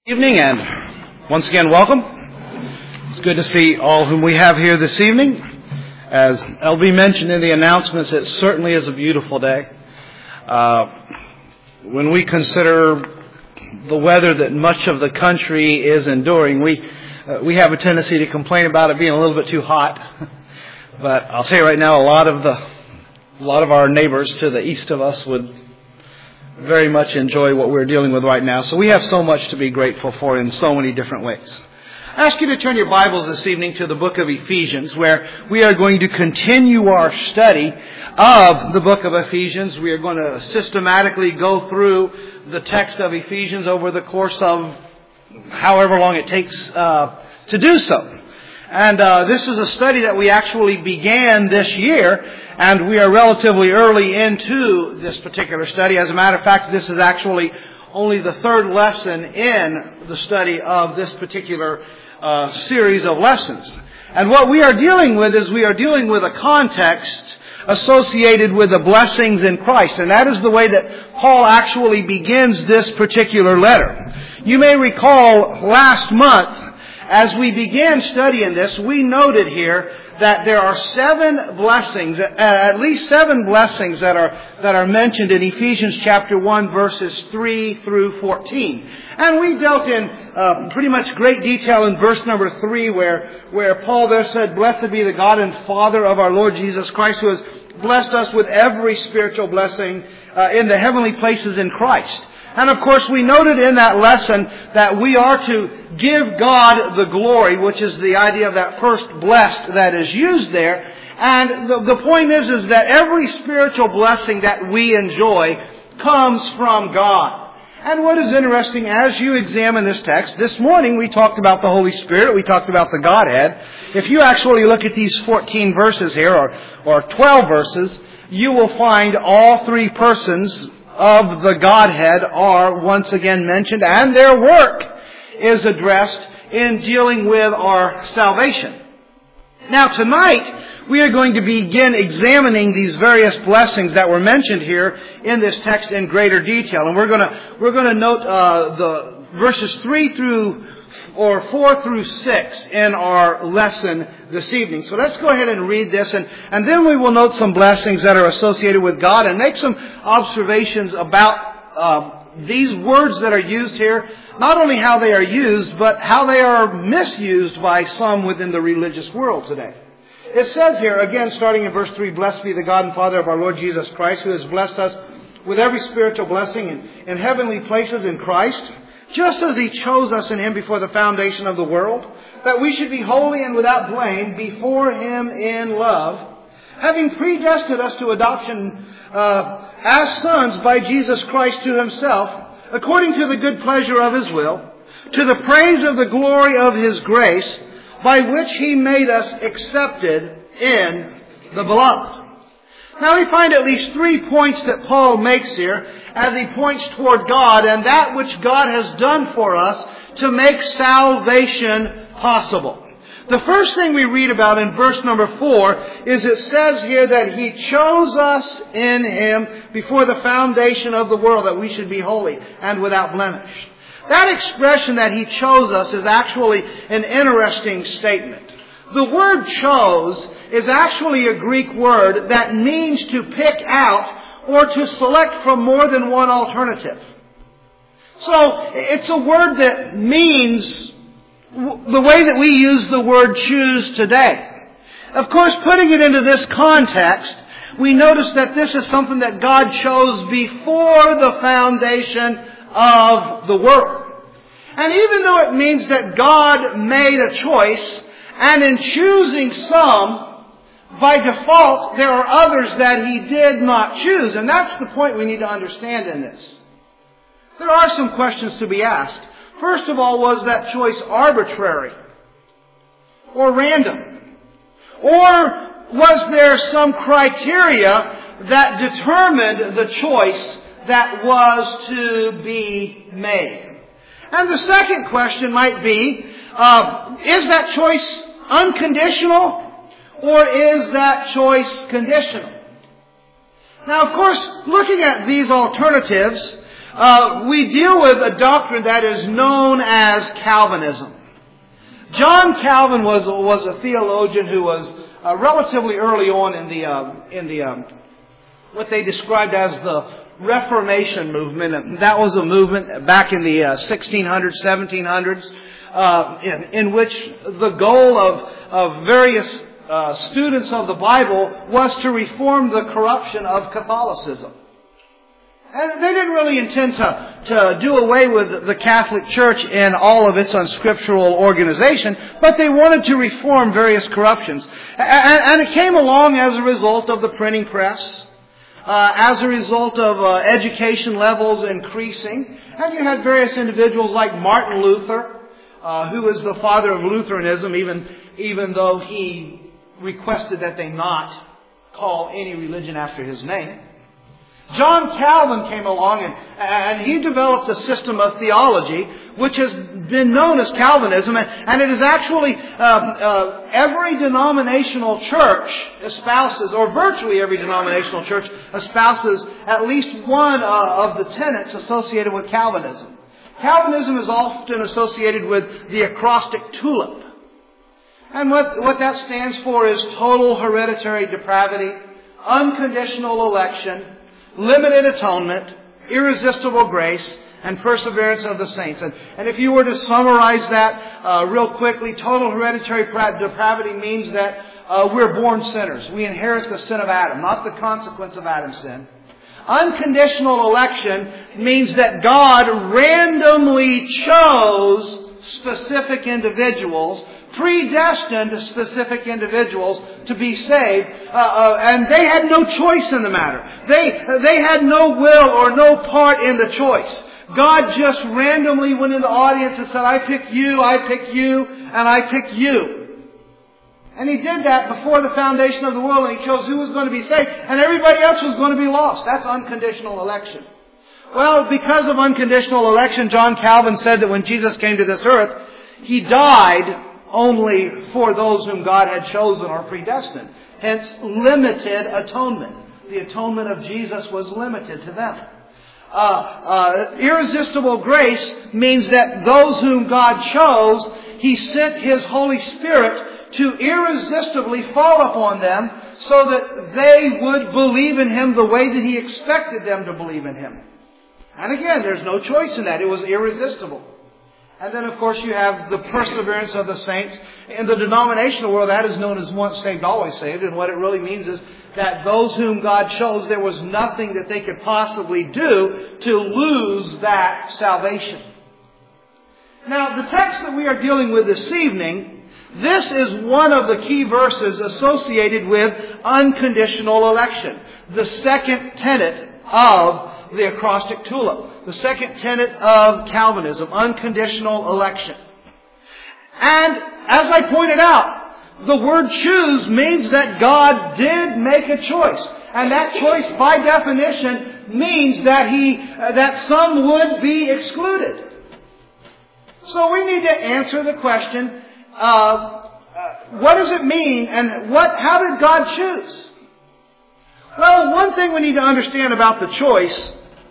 Evening, and once again welcome. It's good to see all whom we have here this evening. As LB mentioned in the announcements, it certainly is a beautiful day. When we consider the weather that much of the country is enduring, we have a tendency to complain about it being a little bit too hot. But I'll tell you right now, a lot of our neighbors to the east of us would very much enjoy what we're dealing with right now. So we have so much to be grateful for in so many different ways. I ask you to turn your Bibles this evening to the book of Ephesians, where we are going to continue our study of the book of Ephesians. We are going to systematically go through the text of Ephesians over the course of however long it takes to do so. And this is a study that we actually began this year, and we are relatively early into this particular study. As a matter of fact, this is actually only the third lesson in the study of this particular series of lessons. And what we are dealing with is we are dealing with a context associated with the blessings in Christ. And that is the way that Paul actually begins this particular letter. You may recall last month, as we began studying this, we noted here that there are seven blessings, at least seven blessings that are mentioned in Ephesians chapter 1, verses 3 through 14. And we dealt in pretty much great detail in verse number 3, where Paul there said, "Blessed be the God and Father of our Lord Jesus Christ, who has blessed us with every spiritual blessing in the heavenly places in Christ." And of course, we noted in that lesson that we are to give God the glory, which is the idea of that first blessed that is used there. And the point is that every spiritual blessing that we enjoy comes from God. And what is interesting, as you examine this text, this morning we talked about the Holy Spirit, we talked about the Godhead. If you actually look at these 14 verses here, or 12 verses, you will find all three persons of the Godhead are once again mentioned, and their work is addressed in dealing with our salvation. Now tonight, we are going to begin examining these various blessings that were mentioned here in this text in greater detail. And we're going to note the verses 4 through 6 in our lesson this evening. So let's go ahead and read this, and then we will note some blessings that are associated with God and make some observations about these words that are used here, not only how they are used, but how they are misused by some within the religious world today. It says here, again, starting in verse 3, "Blessed be the God and Father of our Lord Jesus Christ, who has blessed us with every spiritual blessing in heavenly places in Christ, just as He chose us in Him before the foundation of the world, that we should be holy and without blame before Him in love, having predestined us to adoption as sons by Jesus Christ to Himself, according to the good pleasure of His will, to the praise of the glory of His grace, by which He made us accepted in the Beloved." Now we find at least 3 points that Paul makes here as he points toward God and that which God has done for us to make salvation possible. The first thing we read about in verse number 4 is it says here that He chose us in Him before the foundation of the world, that we should be holy and without blemish. That expression that He chose us is actually an interesting statement. The word chose is actually a Greek word that means to pick out or to select from more than one alternative. So it's a word that means the way that we use the word choose today. Of course, putting it into this context, we notice that this is something that God chose before the foundation of the world. And even though it means that God made a choice, and in choosing some, by default, there are others that He did not choose. And that's the point we need to understand in this. There are some questions to be asked. First of all, was that choice arbitrary or random? Or was there some criteria that determined the choice that was to be made? And the second question might be, is that choice unconditional or is that choice conditional? Now, of course, looking at these alternatives, we deal with a doctrine that is known as Calvinism. John Calvin was a theologian who was relatively early on in the what they described as the Reformation movement. And that was a movement back in the 1600s, 1700s, in which the goal of various students of the Bible was to reform the corruption of Catholicism. And they didn't really intend to do away with the Catholic Church in all of its unscriptural organization, but they wanted to reform various corruptions. And it came along as a result of the printing press, as a result of education levels increasing. And you had various individuals like Martin Luther, who was the father of Lutheranism, even though he requested that they not call any religion after his name. John Calvin came along and he developed a system of theology which has been known as Calvinism, and it is actually every denominational church espouses, or virtually every denominational church espouses at least one of the tenets associated with Calvinism. Calvinism is often associated with the acrostic TULIP. And what that stands for is total hereditary depravity, unconditional election, limited atonement, irresistible grace, and perseverance of the saints. And if you were to summarize that real quickly, total hereditary depravity means that we're born sinners. We inherit the sin of Adam, not the consequence of Adam's sin. Unconditional election means that God randomly chose specific individuals, predestined specific individuals to be saved, and they had no choice in the matter. They had no will or no part in the choice. God just randomly went in the audience and said, I pick you, and I pick you. And He did that before the foundation of the world, and He chose who was going to be saved, and everybody else was going to be lost. That's unconditional election. Well, because of unconditional election, John Calvin said that when Jesus came to this earth, He died only for those whom God had chosen or predestined. Hence, limited atonement. The atonement of Jesus was limited to them. Irresistible grace means that those whom God chose, He sent His Holy Spirit to irresistibly fall upon them so that they would believe in Him the way that He expected them to believe in Him. And again, there's no choice in that. It was irresistible. And then, of course, you have the perseverance of the saints. In the denominational world, that is known as once saved, always saved. And what it really means is that those whom God chose, there was nothing that they could possibly do to lose that salvation. Now, the text that we are dealing with this evening, this is one of the key verses associated with unconditional election. The second tenet of the acrostic TULIP. The second tenet of Calvinism, unconditional election. And as I pointed out, the word choose means that God did make a choice. And that choice, by definition, means that some would be excluded. So we need to answer the question, what does it mean, and how did God choose? Well, one thing we need to understand about the choice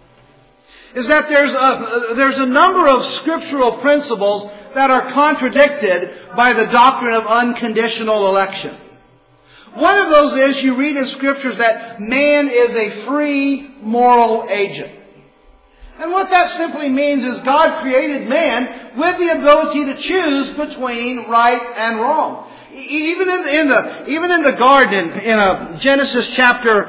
is that there's a number of scriptural principles that are contradicted by the doctrine of unconditional election. One of those is you read in scriptures that man is a free moral agent. And what that simply means is God created man with the ability to choose between right and wrong. Even in the garden, in Genesis chapter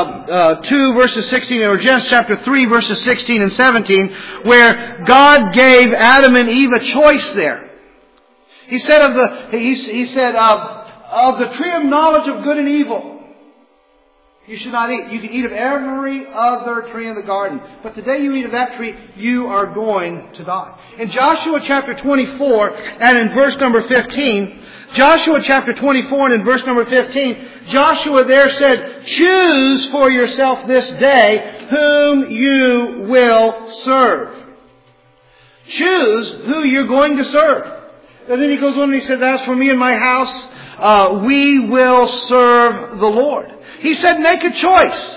2 verses 16, or Genesis chapter 3 verses 16 and 17, where God gave Adam and Eve a choice there. He said of the tree of knowledge of good and evil, you should not eat. You can eat of every other tree in the garden, but the day you eat of that tree, you are going to die. In Joshua chapter 24 and in verse number 15, Joshua chapter 24 and in verse number 15, Joshua there said, choose for yourself this day whom you will serve. Choose who you're going to serve. And then he goes on and he says, as for me and my house, we will serve the Lord. He said, make a choice.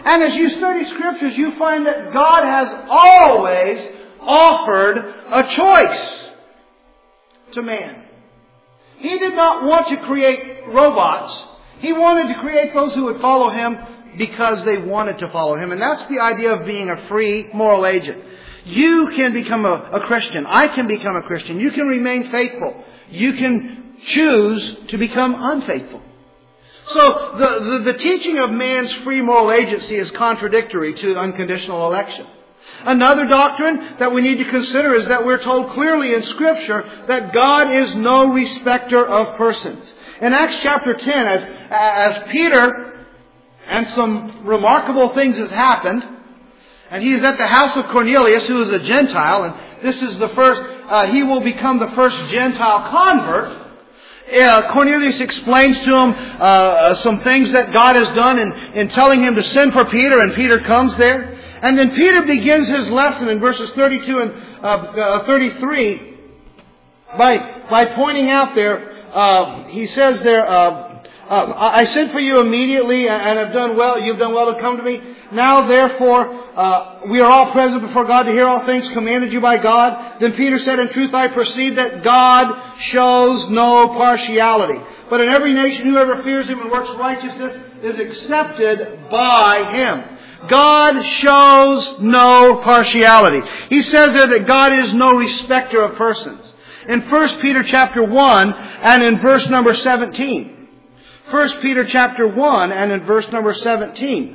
And as you study Scriptures, you find that God has always offered a choice to man. He did not want to create robots. He wanted to create those who would follow Him because they wanted to follow Him. And that's the idea of being a free moral agent. You can become a Christian. I can become a Christian. You can remain faithful. You can choose to become unfaithful. So the teaching of man's free moral agency is contradictory to unconditional election. Another doctrine that we need to consider is that we're told clearly in Scripture that God is no respecter of persons. In Acts chapter 10, as Peter and some remarkable things has happened, and he is at the house of Cornelius, who is a Gentile, and this is the first, he will become the first Gentile convert. Cornelius explains to him some things that God has done in telling him to send for Peter, and Peter comes there. And then Peter begins his lesson in verses 32 and 33 by pointing out there, he says there, I sent for you immediately and have done well. You've done well to come to me. Now, therefore, we are all present before God to hear all things commanded you by God. Then Peter said, in truth, I perceive that God shows no partiality. But in every nation, whoever fears Him and works righteousness is accepted by Him. God shows no partiality. He says there that God is no respecter of persons. In 1 Peter chapter 1 and in verse number 17. 1 Peter chapter 1 and in verse number 17.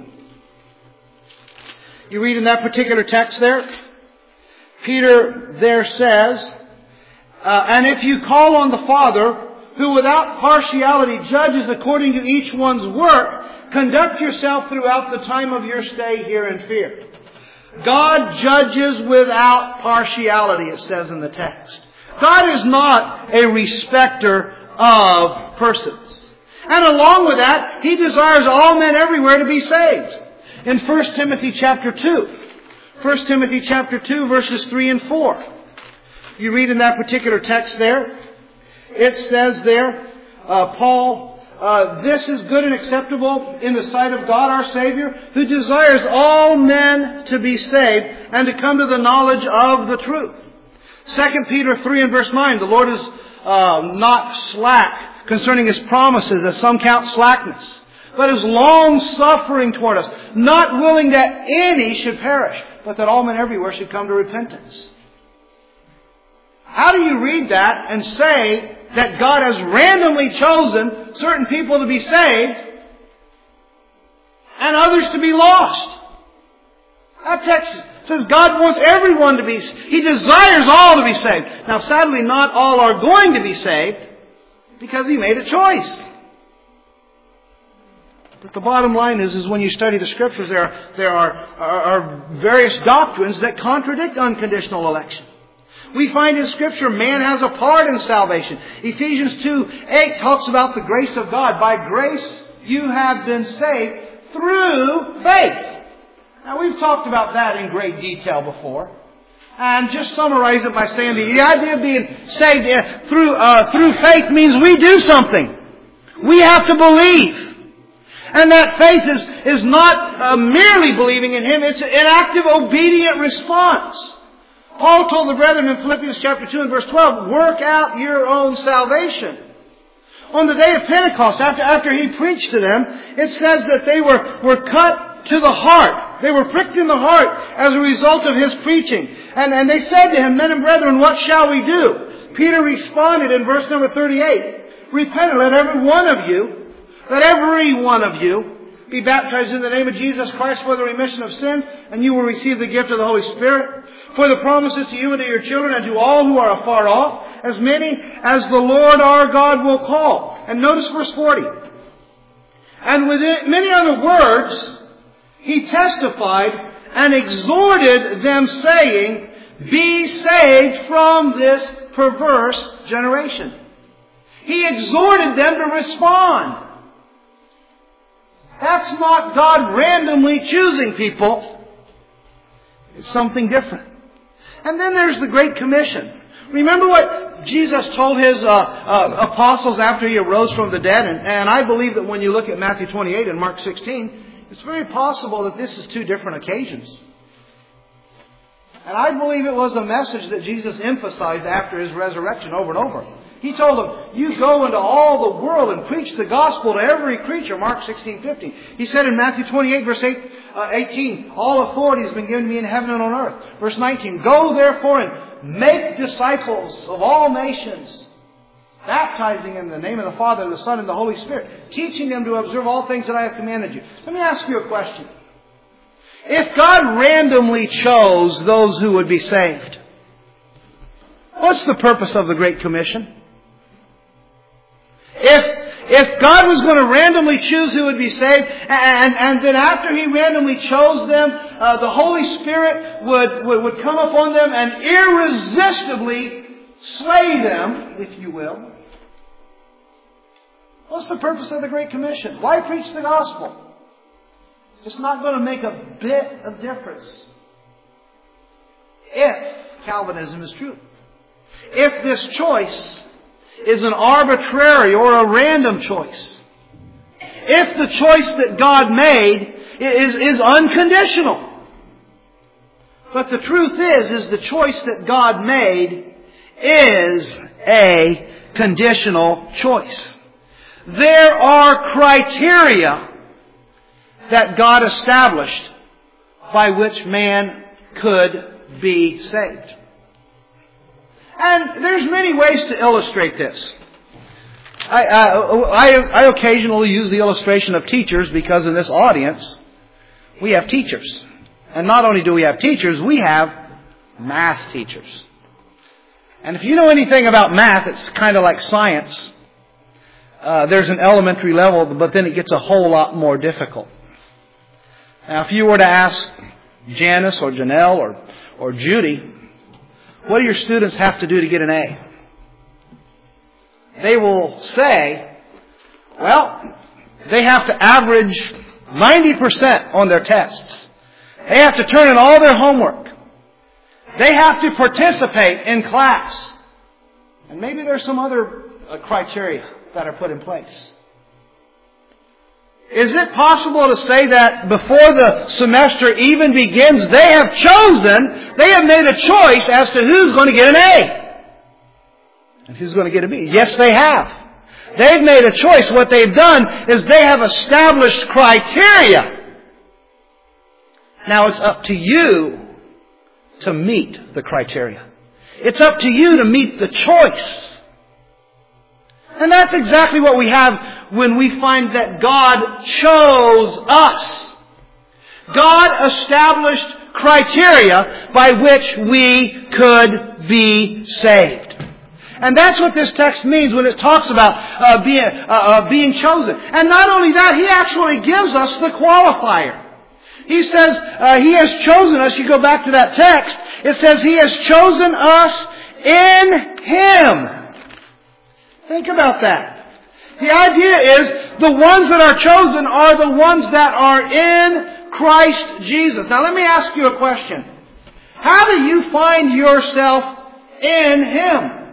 You read in that particular text there, Peter there says, and if you call on the Father, who without partiality judges according to each one's work, conduct yourself throughout the time of your stay here in fear. God judges without partiality, it says in the text. God is not a respecter of persons. And along with that, He desires all men everywhere to be saved. In 1 Timothy chapter 2. 1 Timothy chapter 2 verses 3 and 4. You read in that particular text there. It says there, Paul, this is good and acceptable in the sight of God our Savior, who desires all men to be saved and to come to the knowledge of the truth. 2 Peter 3 and verse 9, the Lord is not slack concerning His promises, as some count slackness, but is long-suffering toward us, not willing that any should perish, but that all men everywhere should come to repentance. How do you read that and say that God has randomly chosen certain people to be saved and others to be lost? That text says God wants everyone to be, He desires all to be saved. Now sadly, not all are going to be saved because He made a choice. But the bottom line is when you study the Scriptures, there are various doctrines that contradict unconditional election. We find in Scripture man has a part in salvation. Ephesians 2:8 talks about the grace of God. By grace you have been saved through faith. Now we've talked about that in great detail before. And just summarize it by saying the idea of being saved through faith means we do something. We have to believe. And that faith is not merely believing in Him. It's an active, obedient response. Paul told the brethren in Philippians chapter 2 and verse 12, work out your own salvation. On the day of Pentecost, after He preached to them, it says that they were cut to the heart. They were pricked in the heart as a result of His preaching. And they said to Him, men and brethren, what shall we do? Peter responded in verse number 38, repent and let every one of you be baptized in the name of Jesus Christ for the remission of sins, and you will receive the gift of the Holy Spirit. For the promises to you and to your children and to all who are afar off, as many as the Lord our God will call. And notice verse 40. And with many other words, He testified and exhorted them, saying, be saved from this perverse generation. He exhorted them to respond. That's not God randomly choosing people. It's something different. And then there's the Great Commission. Remember what Jesus told His apostles after He arose from the dead? And I believe that when you look at Matthew 28 and Mark 16, It's very possible that this is two different occasions. And I believe it was a message that Jesus emphasized after His resurrection over and over. He told them, you go into all the world and preach the gospel to every creature. Mark 16:15. He said in Matthew 28, verse 18, all authority has been given to me in heaven and on earth. Verse 19, go therefore and make disciples of all nations, baptizing them in the name of the Father, the Son, and the Holy Spirit, teaching them to observe all things that I have commanded you. Let me ask you a question. If God randomly chose those who would be saved, what's the purpose of the Great Commission? If God was going to randomly choose who would be saved, and then after He randomly chose them, the Holy Spirit would come upon them and irresistibly slay them, if you will, what's the purpose of the Great Commission? Why preach the gospel? It's not going to make a bit of difference if Calvinism is true. If this choice is an arbitrary or a random choice. If the choice that God made is unconditional. But the truth is the choice that God made is a conditional choice. There are criteria that God established by which man could be saved. And there's many ways to illustrate this. I occasionally use the illustration of teachers because in this audience we have teachers. And not only do we have teachers, we have math teachers. And if you know anything about math, it's kind of like science. There's an elementary level, but then it gets a whole lot more difficult. Now, if you were to ask Janice or Janelle or Judy, what do your students have to do to get an A? They will say, well, they have to average 90% on their tests. They have to turn in all their homework. They have to participate in class. And maybe there's some other criteria that are put in place. Is it possible to say that before the semester even begins, they have made a choice as to who's going to get an A and who's going to get a B? Yes, they have. They've made a choice. What they've done is they have established criteria. Now it's up to you to meet the criteria. It's up to you to meet the choice. And that's exactly what we have when we find that God chose us. God established criteria by which we could be saved. And that's what this text means when it talks about being chosen. And not only that, He actually gives us the qualifier. He says He has chosen us. You go back to that text. It says He has chosen us in Him. Think about that. The idea is the ones that are chosen are the ones that are in Christ Jesus. Now let me ask you a question. How do you find yourself in Him?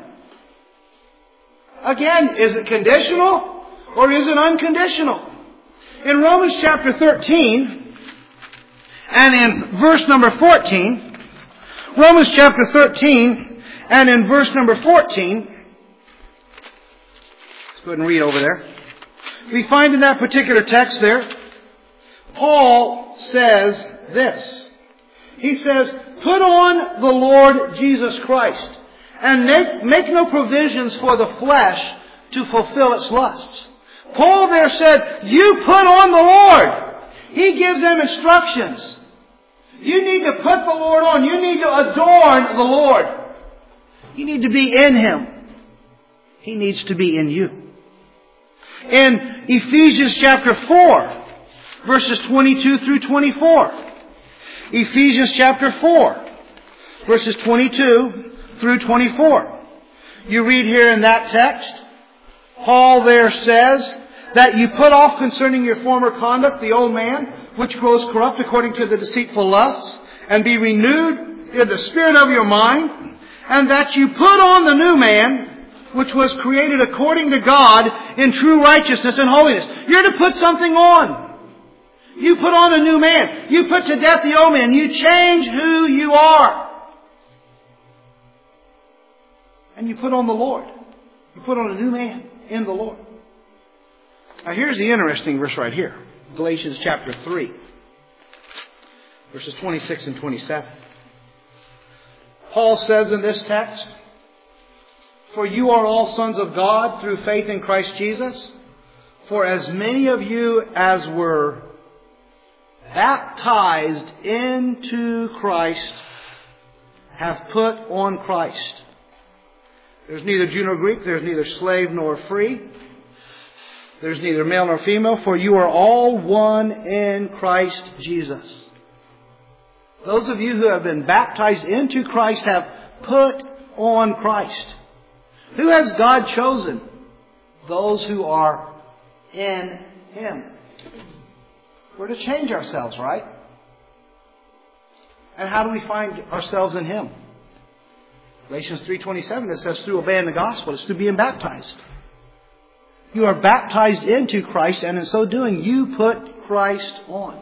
Again, is it conditional or is it unconditional? In Romans chapter 13 and in verse number 14, Romans chapter 13 and in verse number 14, go ahead and read over there. We find in that particular text there, Paul says this. He says, put on the Lord Jesus Christ and make no provisions for the flesh to fulfill its lusts. Paul there said, you put on the Lord. He gives them instructions. You need to put the Lord on. You need to adorn the Lord. You need to be in Him. He needs to be in you. In Ephesians chapter 4, verses 22 through 24. Ephesians chapter 4, verses 22 through 24. You read here in that text, Paul there says that you put off concerning your former conduct the old man, which grows corrupt according to the deceitful lusts, and be renewed in the spirit of your mind, and that you put on the new man, which was created according to God in true righteousness and holiness. You're to put something on. You put on a new man. You put to death the old man. You change who you are. And you put on the Lord. You put on a new man in the Lord. Now here's the interesting verse right here. Galatians chapter 3. Verses 26 and 27. Paul says in this text, "For you are all sons of God through faith in Christ Jesus. For as many of you as were baptized into Christ have put on Christ." There's neither Jew nor Greek, there's neither slave nor free, there's neither male nor female, for you are all one in Christ Jesus. Those of you who have been baptized into Christ have put on Christ. Who has God chosen? Those who are in Him. We're to change ourselves, right? And how do we find ourselves in Him? Galatians 3:27, it says through obeying the gospel. It's through being baptized. You are baptized into Christ, and in so doing, you put Christ on.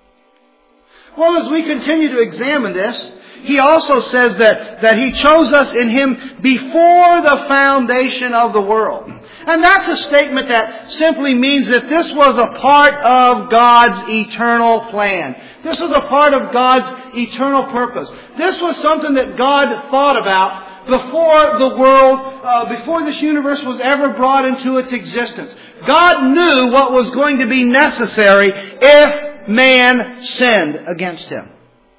Well, as we continue to examine this, he also says that He chose us in Him before the foundation of the world. And that's a statement that simply means that this was a part of God's eternal plan. This was a part of God's eternal purpose. This was something that God thought about before the world, before this universe was ever brought into its existence. God knew what was going to be necessary if man sinned against Him.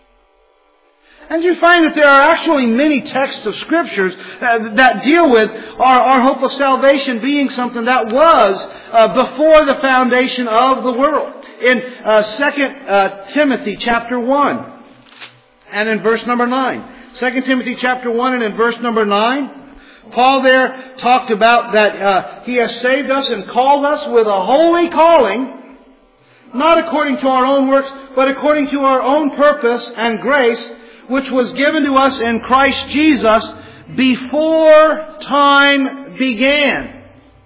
And you find that there are actually many texts of Scriptures that deal with our hope of salvation being something that was before the foundation of the world. In 2 Timothy chapter 1 and in verse number 9. 2 Timothy chapter 1 and in verse number 9. Paul there talked about that He has saved us and called us with a holy calling, not according to our own works, but according to our own purpose and grace, which was given to us in Christ Jesus before time began.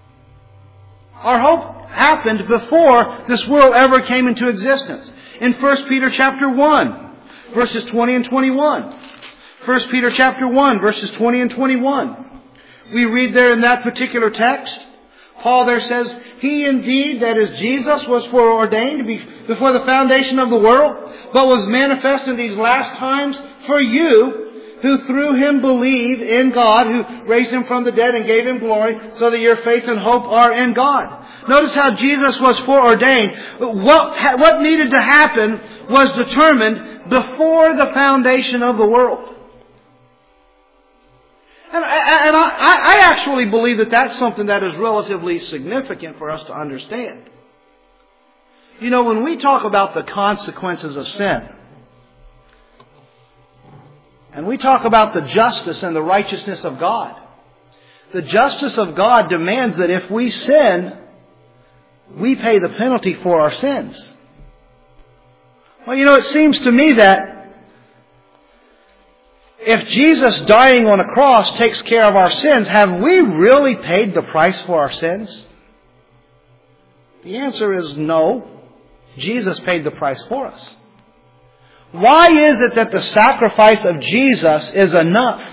Our hope happened before this world ever came into existence. In 1 Peter chapter 1, verses 20 and 21. 1 Peter chapter 1, verses 20 and 21. We read there in that particular text, Paul there says, "He indeed, that is Jesus, was foreordained before the foundation of the world, but was manifest in these last times for you, who through Him believe in God, who raised Him from the dead and gave Him glory, so that your faith and hope are in God." Notice how Jesus was foreordained. What needed to happen was determined before the foundation of the world. And I actually believe that that's something that is relatively significant for us to understand. You know, when we talk about the consequences of sin, and we talk about the justice and the righteousness of God, the justice of God demands that if we sin, we pay the penalty for our sins. Well, you know, it seems to me that if Jesus dying on a cross takes care of our sins, have we really paid the price for our sins? The answer is no. Jesus paid the price for us. Why is it that the sacrifice of Jesus is enough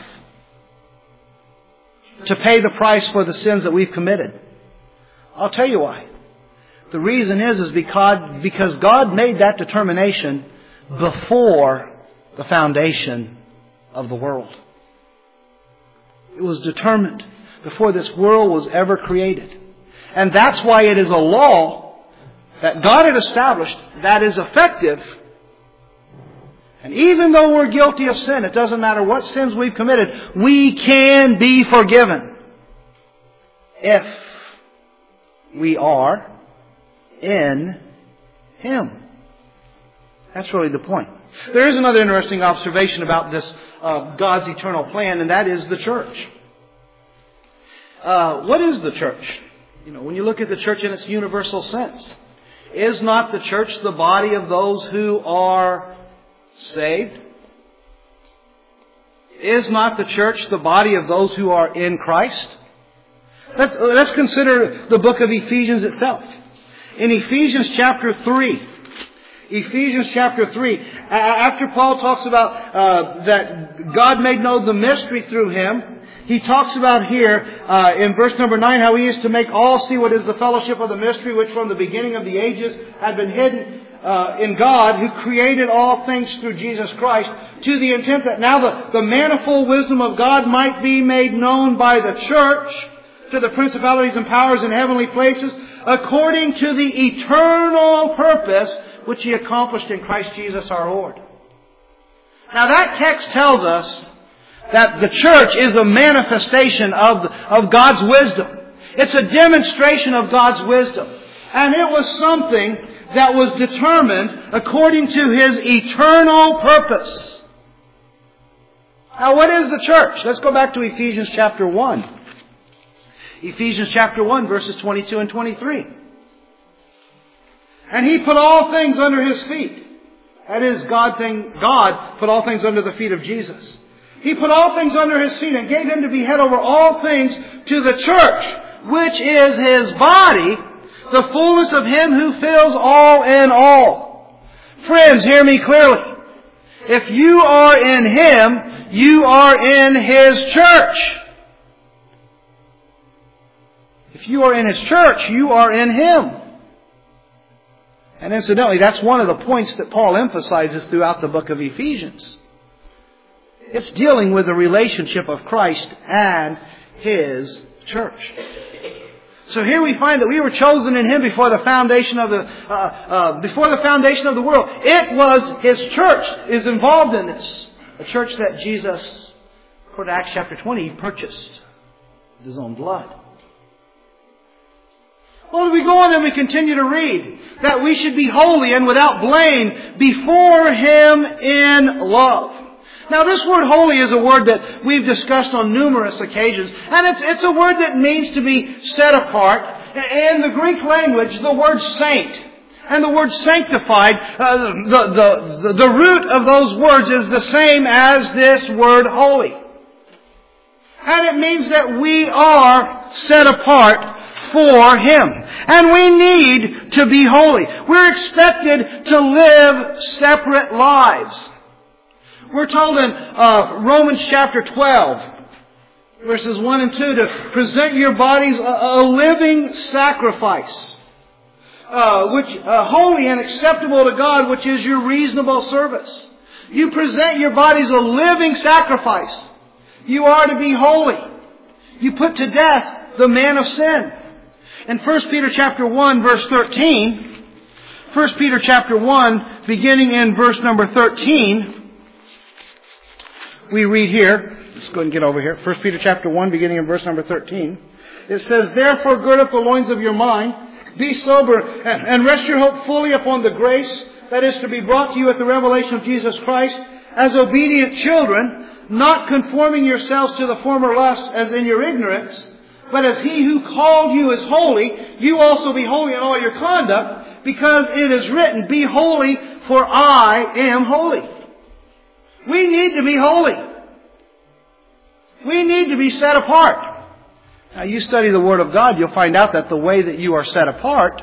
to pay the price for the sins that we've committed? I'll tell you why. The reason is because God made that determination before the foundation of the world. It was determined before this world was ever created. And that's why it is a law that God had established that is effective. And even though we're guilty of sin, it doesn't matter what sins we've committed, we can be forgiven if we are in Him. That's really the point. There is another interesting observation about this God's eternal plan, and that is the church. What is the church? You know, when you look at the church in its universal sense, is not the church the body of those who are saved? Is not the church the body of those who are in Christ? Let's consider the book of Ephesians itself. In Ephesians chapter 3 Ephesians chapter 3. After Paul talks about that God made known the mystery through Him, he talks about here in verse number 9 how He is to make all see what is the fellowship of the mystery which from the beginning of the ages had been hidden in God, who created all things through Jesus Christ, to the intent that now the manifold wisdom of God might be made known by the church to the principalities and powers in heavenly places, according to the eternal purpose which He accomplished in Christ Jesus our Lord. Now that text tells us that the church is a manifestation of God's wisdom. It's a demonstration of God's wisdom. And it was something that was determined according to His eternal purpose. Now what is the church? Let's go back to Ephesians chapter 1. Ephesians chapter 1 verses 22 and 23. And He put all things under His feet. That is, God put all things under the feet of Jesus. He put all things under His feet and gave Him to be head over all things to the church, which is His body, the fullness of Him who fills all in all. Friends, hear me clearly. If you are in Him, you are in His church. If you are in His church, you are in Him. And incidentally, that's one of the points that Paul emphasizes throughout the book of Ephesians. It's dealing with the relationship of Christ and His church. So here we find that we were chosen in Him before the foundation of the world. It was His church is involved in this. A church that Jesus, according to Acts chapter 20, purchased with His own blood. Well, we go on and we continue to read that we should be holy and without blame before Him in love. Now this word holy is a word that we've discussed on numerous occasions. And it's a word that means to be set apart. In the Greek language, the word saint and the word sanctified, the root of those words is the same as this word holy. And it means that we are set apart for Him. And we need to be holy. We're expected to live separate lives. We're told in Romans chapter 12, verses 1 and 2, to present your bodies a living sacrifice, which holy and acceptable to God, which is your reasonable service. You present your bodies a living sacrifice. You are to be holy. You put to death the man of sin. In 1 Peter chapter 1, verse 13, 1 Peter chapter 1, beginning in verse number 13, we read here, let's go ahead and get over here, 1 Peter chapter 1, beginning in verse number 13. It says, therefore gird up the loins of your mind, be sober, and rest your hope fully upon the grace that is to be brought to you at the revelation of Jesus Christ, as obedient children, not conforming yourselves to the former lusts as in your ignorance, but as He who called you is holy, you also be holy in all your conduct, because it is written, be holy, for I am holy. We need to be holy. We need to be set apart. Now, you study the Word of God, you'll find out that the way that you are set apart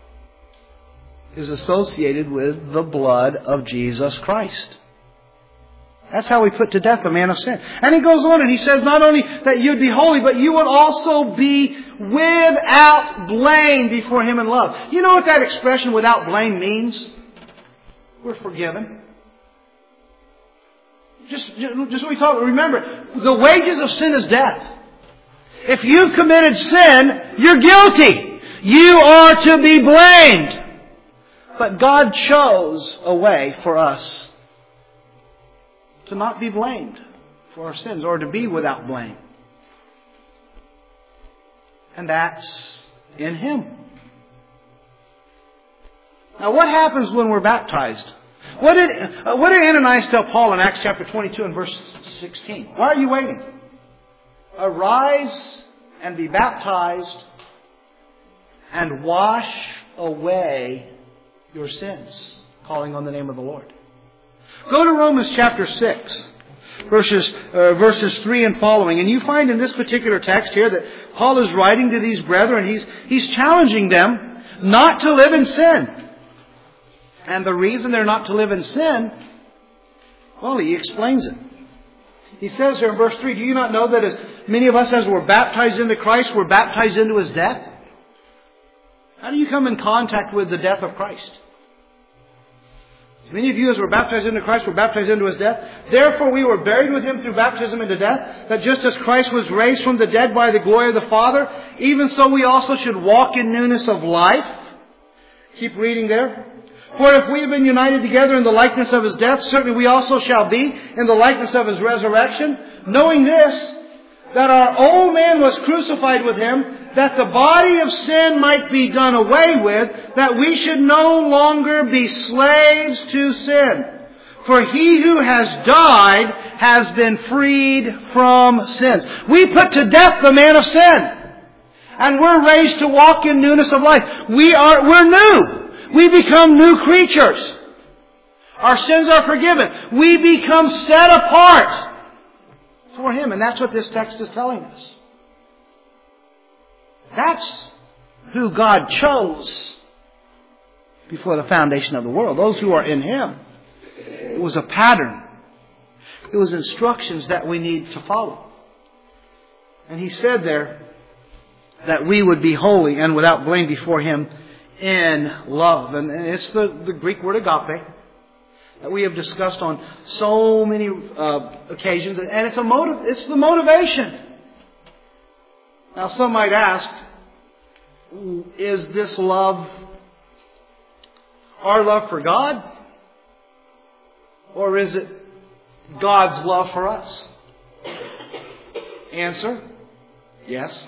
is associated with the blood of Jesus Christ. That's how we put to death the man of sin. And he goes on and he says not only that you'd be holy, but you would also be without blame before Him in love. You know what that expression without blame means? We're forgiven. Just what we talk. Remember, the wages of sin is death. If you've committed sin, you're guilty. You are to be blamed. But God chose a way for us to not be blamed for our sins, or to be without blame. And that's in Him. Now what happens when we're baptized? What did Ananias tell Paul in Acts chapter 22 and verse 16? Why are you waiting? Arise and be baptized and wash away your sins, calling on the name of the Lord. Go to Romans chapter 6, verses 3 and following. And you find in this particular text here that Paul is writing to these brethren. He's challenging them not to live in sin. And the reason they're not to live in sin, well, he explains it. He says here in verse 3, do you not know that as many of us as were baptized into Christ were baptized into His death? How do you come in contact with the death of Christ? As many of you as were baptized into Christ were baptized into His death. Therefore we were buried with Him through baptism into death, that just as Christ was raised from the dead by the glory of the Father, even so we also should walk in newness of life. Keep reading there. For if we have been united together in the likeness of His death, certainly we also shall be in the likeness of His resurrection, knowing this, that our old man was crucified with Him, that the body of sin might be done away with, that we should no longer be slaves to sin. For He who has died has been freed from sins. We put to death the man of sin. And we're raised to walk in newness of life. We're new. We become new creatures. Our sins are forgiven. We become set apart for Him. And that's what this text is telling us. That's who God chose before the foundation of the world. Those who are in Him. It was a pattern. It was instructions that we need to follow. And He said there that we would be holy and without blame before Him in love. And it's the Greek word agape that we have discussed on so many occasions. And it's the motivation. Now some might ask, is this love our love for God? Or is it God's love for us? Answer, yes.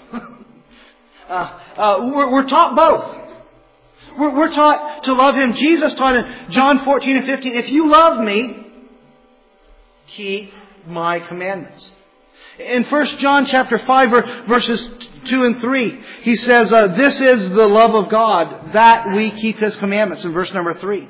We're taught both. We're taught to love Him. Jesus taught in John 14 and 15, if you love me, keep my commandments. In 1 John chapter 5 verses 2 and 3, He says, this is the love of God, that we keep His commandments, in verse number 3.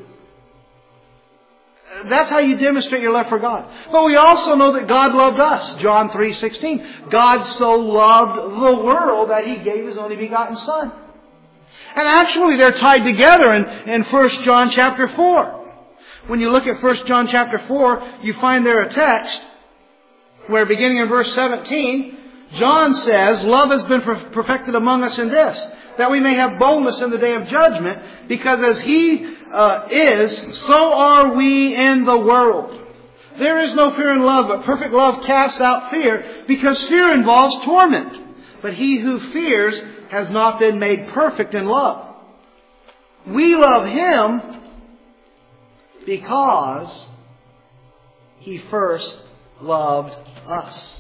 That's how you demonstrate your love for God. But we also know that God loved us. John 3:16. God so loved the world that He gave His only begotten Son. And actually they're tied together in 1 John chapter 4. When you look at 1 John chapter 4, you find there a text where beginning in verse 17, John says, love has been perfected among us in this, that we may have boldness in the day of judgment, because as He is, so are we in the world. There is no fear in love, but perfect love casts out fear, because fear involves torment. But he who fears has not been made perfect in love. We love Him because He first loved us.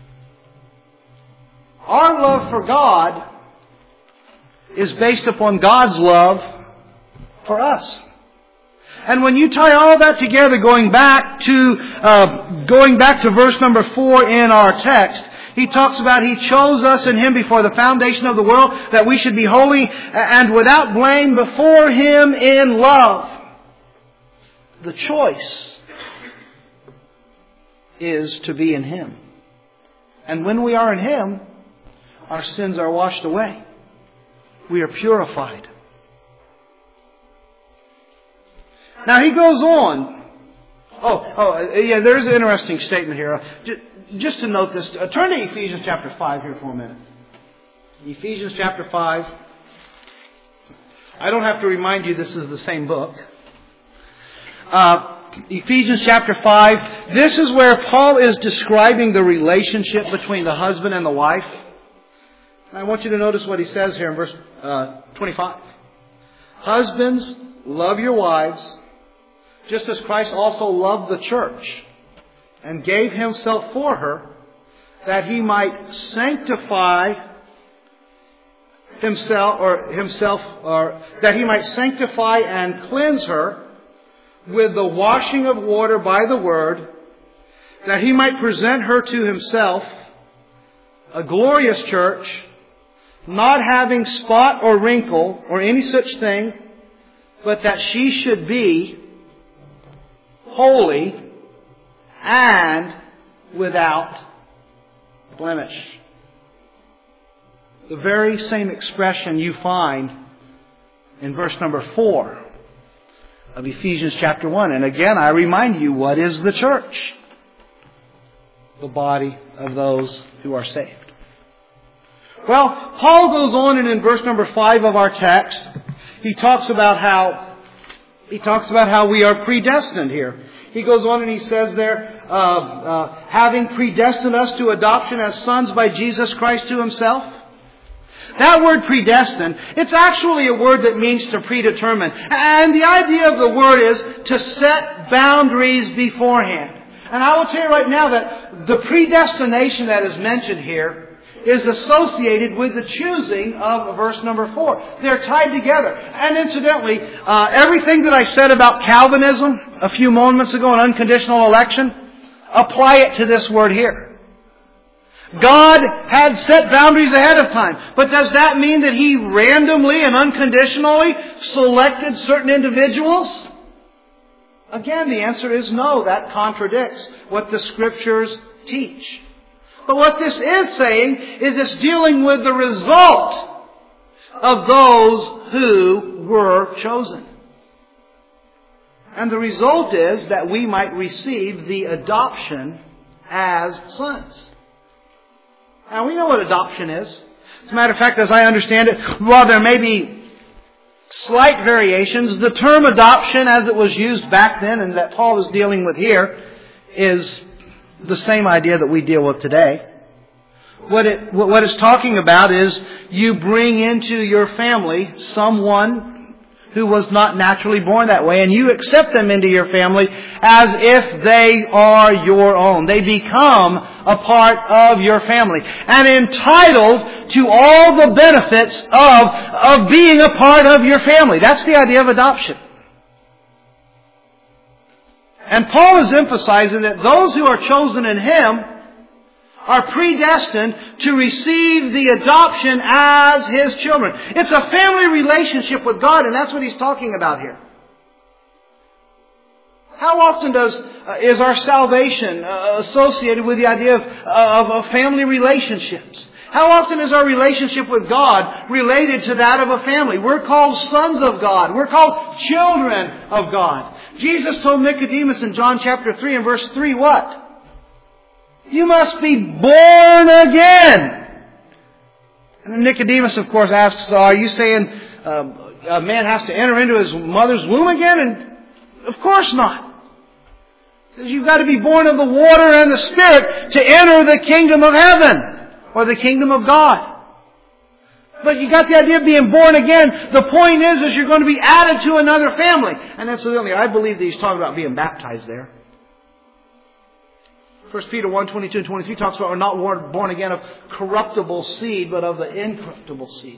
Our love for God is based upon God's love for us. And when you tie all that together, going back to verse number 4 in our text, he talks about He chose us in Him before the foundation of the world, that we should be holy and without blame before Him in love. The choice is to be in Him. And when we are in Him, our sins are washed away. We are purified. Now he goes on. Yeah, there's an interesting statement here. Just to note this, turn to Ephesians chapter 5 here for a minute. Ephesians chapter 5. I don't have to remind you this is the same book. Ephesians chapter 5. This is where Paul is describing the relationship between the husband and the wife. And I want you to notice what he says here in verse 25. Husbands, love your wives, just as Christ also loved the church and gave Himself for her, that He might sanctify that He might sanctify and cleanse her with the washing of water by the word, that He might present her to Himself a glorious church, not having spot or wrinkle or any such thing, but that she should be holy and without blemish. The very same expression you find in verse number 4 of Ephesians chapter 1. And again, I remind you, what is the church? The body of those who are saved. Well, Paul goes on, and in verse number 5 of our text, he talks about how we are predestined here. He goes on and he says there, having predestined us to adoption as sons by Jesus Christ to Himself. That word predestined, it's actually a word that means to predetermine. And the idea of the word is to set boundaries beforehand. And I will tell you right now that the predestination that is mentioned here is associated with the choosing of verse number 4. They're tied together. And incidentally, everything that I said about Calvinism a few moments ago, an unconditional election, apply it to this word here. God had set boundaries ahead of time. But does that mean that He randomly and unconditionally selected certain individuals? Again, the answer is no. That contradicts what the Scriptures teach. But what this is saying is it's dealing with the result of those who were chosen. And the result is that we might receive the adoption as sons. Now, we know what adoption is. As a matter of fact, as I understand it, while there may be slight variations, the term adoption as it was used back then and that Paul is dealing with here is the same idea that we deal with today. What it's talking about is you bring into your family someone who was not naturally born that way, and you accept them into your family as if they are your own. They become a part of your family and entitled to all the benefits of being a part of your family. That's the idea of adoption. And Paul is emphasizing that those who are chosen in Him are predestined to receive the adoption as His children. It's a family relationship with God, and that's what he's talking about here. How often is our salvation associated with the idea of family relationships? How often is our relationship with God related to that of a family? We're called sons of God. We're called children of God. Jesus told Nicodemus in John chapter 3 and verse 3 what? You must be born again. And then Nicodemus, of course, asks, are you saying a man has to enter into his mother's womb again? And of course not. Because you've got to be born of the water and the Spirit to enter the kingdom of heaven or the kingdom of God. But you got the idea of being born again. The point is you're going to be added to another family. And incidentally, I believe that he's talking about being baptized there. 1 Peter 1, 22 and 23 talks about we're not born again of corruptible seed, but of the incorruptible seed.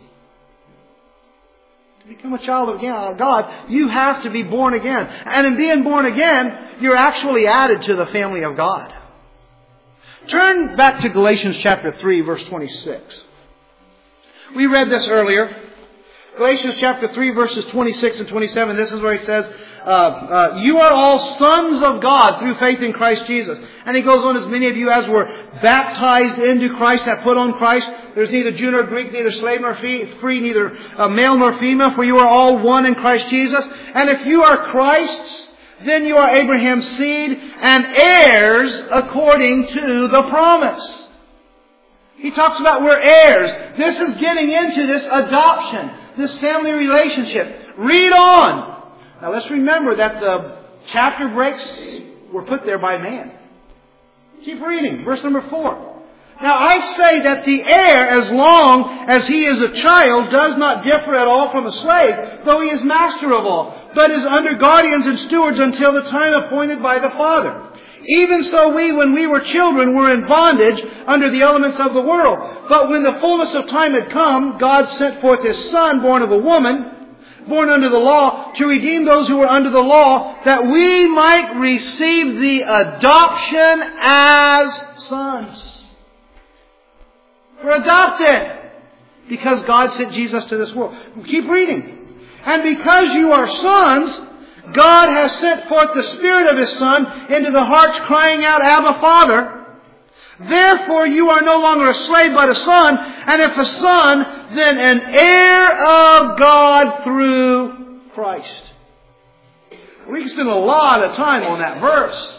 To become a child of God, you have to be born again. And in being born again, you're actually added to the family of God. Turn back to Galatians chapter 3, verse 26. We read this earlier. Galatians chapter 3, verses 26 and 27. This is where he says, you are all sons of God through faith in Christ Jesus. And he goes on, as many of you as were baptized into Christ have put on Christ. There's neither Jew nor Greek, neither slave nor free, neither male nor female, for you are all one in Christ Jesus. And if you are Christ's, then you are Abraham's seed and heirs according to the promise. He talks about we're heirs. This is getting into this adoption, this family relationship. Read on. Now let's remember that the chapter breaks were put there by man. Keep reading. Verse number 4. Now I say that the heir, as long as he is a child, does not differ at all from a slave, though he is master of all, but is under guardians and stewards until the time appointed by the Father. Even so we, when we were children, were in bondage under the elements of the world. But when the fullness of time had come, God sent forth His Son, born of a woman, born under the law, to redeem those who were under the law, that we might receive the adoption as sons. We're adopted because God sent Jesus to this world. Keep reading. And because you are sons, God has sent forth the Spirit of His Son into the hearts, crying out, Abba, Father. Therefore you are no longer a slave but a son, and if a son, then an heir of God through Christ. We can spend a lot of time on that verse.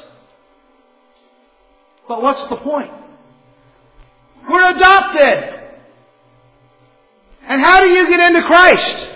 But what's the point? We're adopted. And how do you get into Christ?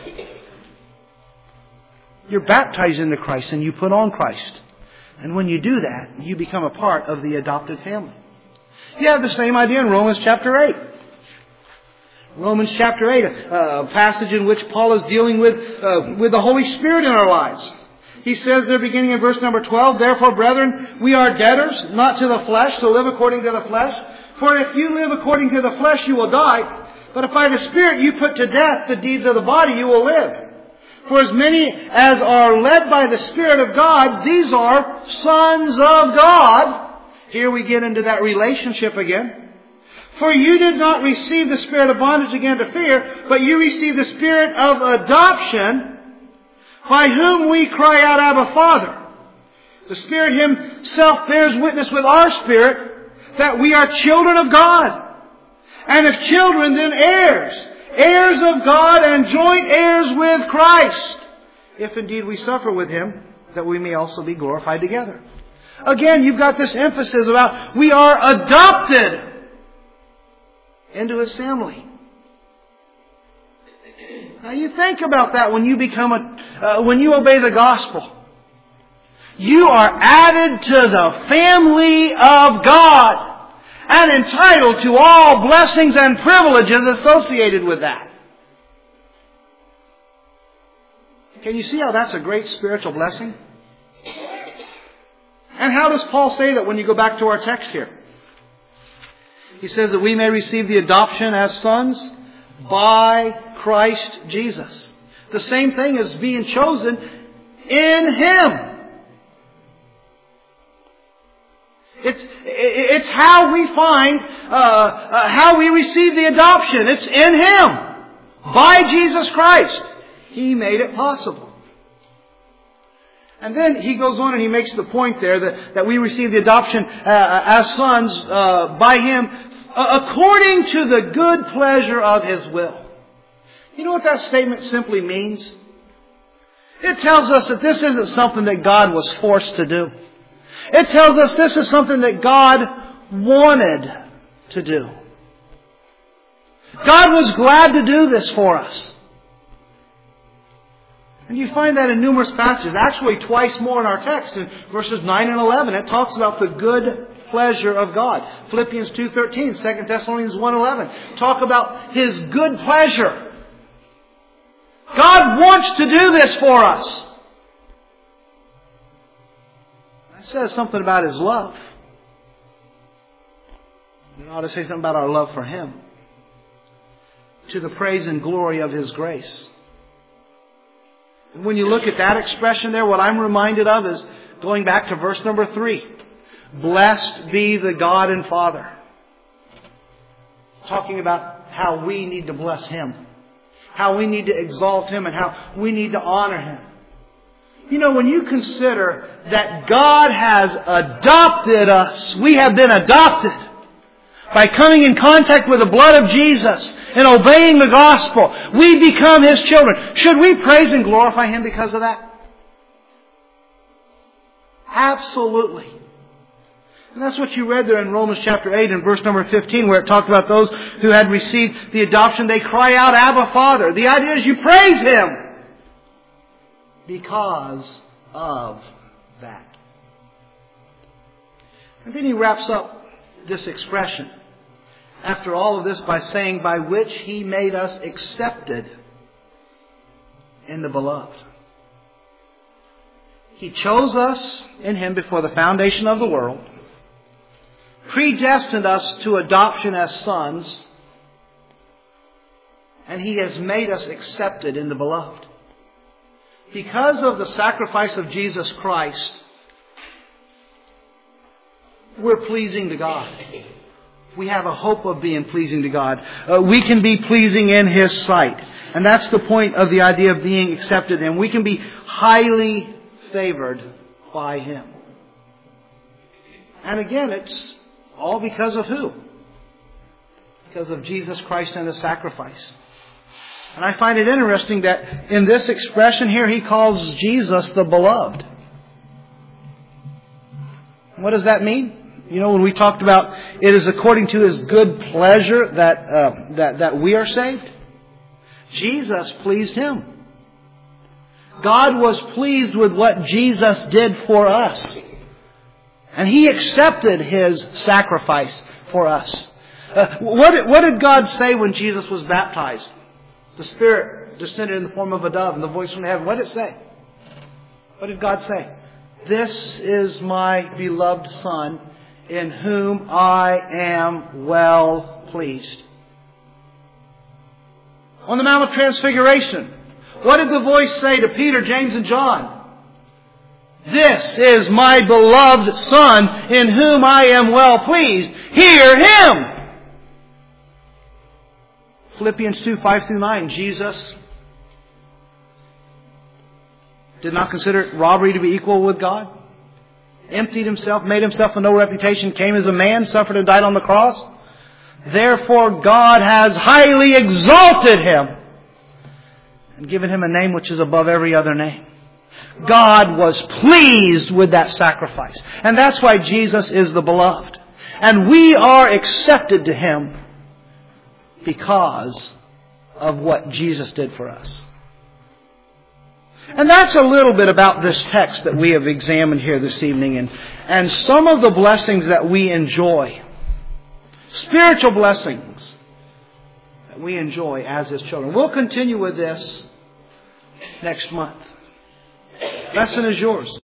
You're baptized into Christ and you put on Christ. And when you do that, you become a part of the adopted family. You have the same idea in Romans chapter 8. Romans chapter 8, a passage in which Paul is dealing with the Holy Spirit in our lives. He says there, beginning in verse number 12, "Therefore, brethren, we are debtors, not to the flesh, to live according to the flesh. For if you live according to the flesh, you will die. But if by the Spirit you put to death the deeds of the body, you will live. For as many as are led by the Spirit of God, these are sons of God." Here we get into that relationship again. "For you did not receive the spirit of bondage again to fear, but you received the spirit of adoption, by whom we cry out, Abba, Father. The Spirit Himself bears witness with our spirit that we are children of God. And if children, then heirs. Heirs of God and joint heirs with Christ. If indeed we suffer with Him, that we may also be glorified together." Again, you've got this emphasis about we are adopted into His family. Now you think about that when you when you obey the gospel. You are added to the family of God and entitled to all blessings and privileges associated with that. Can you see how that's a great spiritual blessing? And how does Paul say that when you go back to our text here? He says that we may receive the adoption as sons by Christ Jesus. The same thing as being chosen in Him. It's how we find, how we receive the adoption. It's in Him. By Jesus Christ. He made it possible. And then he goes on and he makes the point there that we receive the adoption as sons by Him according to the good pleasure of His will. You know what that statement simply means? It tells us that this isn't something that God was forced to do. It tells us this is something that God wanted to do. God was glad to do this for us. And you find that in numerous passages. Actually, twice more in our text. In verses 9 and 11, it talks about the good pleasure of God. Philippians 2:13, 2 Thessalonians 1:11 talk about His good pleasure. God wants to do this for us. That says something about His love. We ought to say something about our love for Him. To the praise and glory of His grace. And when you look at that expression there, what I'm reminded of is going back to verse number 3. Blessed be the God and Father. Talking about how we need to bless Him. How we need to exalt Him and how we need to honor Him. You know, when you consider that God has adopted us, we have been adopted by coming in contact with the blood of Jesus and obeying the gospel. We become His children. Should we praise and glorify Him because of that? Absolutely. And that's what you read there in Romans chapter 8 and verse number 15, where it talked about those who had received the adoption. They cry out, Abba, Father. The idea is you praise Him because of that. And then he wraps up this expression after all of this by saying, by which He made us accepted in the Beloved. He chose us in Him before the foundation of the world, predestined us to adoption as sons, and He has made us accepted in the Beloved. Because of the sacrifice of Jesus Christ, we're pleasing to God. We have a hope of being pleasing to God. We can be pleasing in His sight. And that's the point of the idea of being accepted. And we can be highly favored by Him. And again, it's all because of who? Because of Jesus Christ and His sacrifice. And I find it interesting that in this expression here, he calls Jesus the Beloved. What does that mean? You know, when we talked about it is according to His good pleasure that we are saved. Jesus pleased Him. God was pleased with what Jesus did for us. And He accepted His sacrifice for us. What did God say when Jesus was baptized? The Spirit descended in the form of a dove and the voice from heaven. What did it say? What did God say? This is my beloved Son, in whom I am well pleased. On the Mount of Transfiguration, what did the voice say to Peter, James, and John? This is my beloved Son, in whom I am well pleased. Hear Him! Philippians 2, 5 through 9, Jesus did not consider it robbery to be equal with God. Emptied Himself, made Himself of no reputation, came as a man, suffered and died on the cross. Therefore God has highly exalted Him and given Him a name which is above every other name. God was pleased with that sacrifice. And that's why Jesus is the beloved. And we are accepted to Him because of what Jesus did for us. And that's a little bit about this text that we have examined here this evening and some of the blessings that we enjoy. Spiritual blessings that we enjoy as His children. We'll continue with this next month. Lesson is yours.